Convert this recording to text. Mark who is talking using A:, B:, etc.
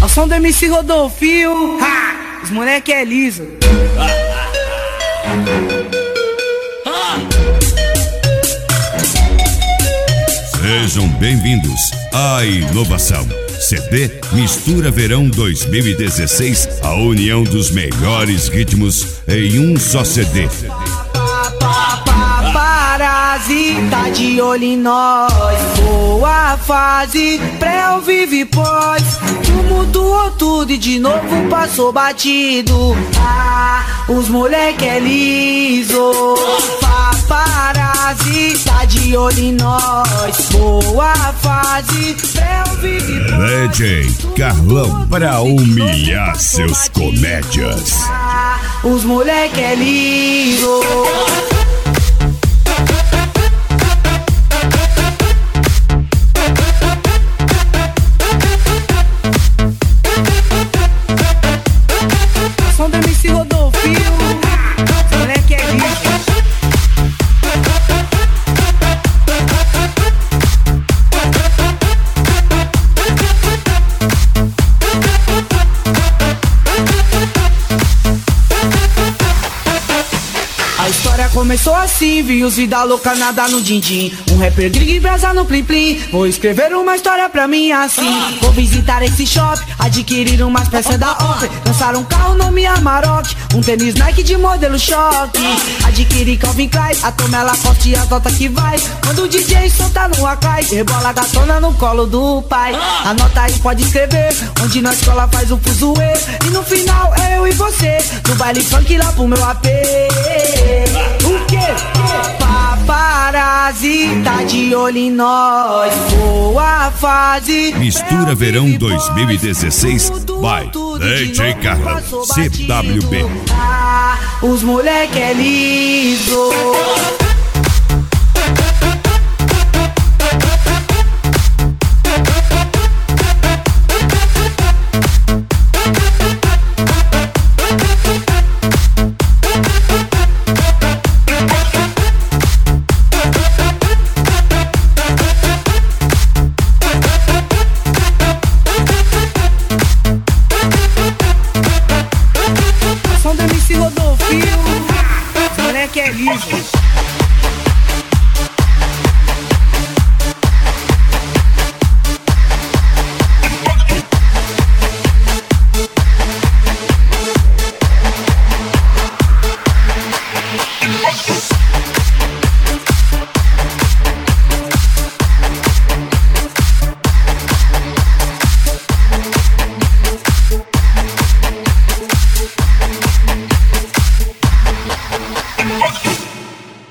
A: Ao som do MC Rodolfinho, ha! Os moleque é liso.
B: Sejam bem-vindos à inovação. CD Mistura Verão 2016, a união dos melhores ritmos em um só CD.
A: Parasita de olho em nós, boa fase, pré ao vivo e pós. Tu mudou tudo e de novo passou batido. Os moleque é liso. Parasita de olho em nós, boa fase, pré ao vivo e pós.
B: DJ Carlão pra humilhar seus comédias.
A: Os moleque é liso. Som do MC Rodolfinho, os moleque é liso. A história começou assim, vi os vida louca nadar no din-din. Um rapper gringo e brasa no plim-plim. Vou escrever uma história pra mim assim. Vou visitar esse shopping, adquirir umas peças da Opel. Lançar um carro nome Amarok, um tênis Nike de modelo choque. Adquirir Calvin Klein, a Tomela Forte e a nota que vai. Quando o DJ solta no Akai, rebola a gatona no colo do pai. Anota aí, pode escrever, onde na escola faz o fuzuê. E no final é eu e você, no baile funk lá pro meu AP. O quê? Parasita de olho em nós, boa fase.
B: Mistura Verão 2016 by DJ Carlão CWB.
A: Os moleque é liso. Som do MC Rodolfinho, os moleque é liso.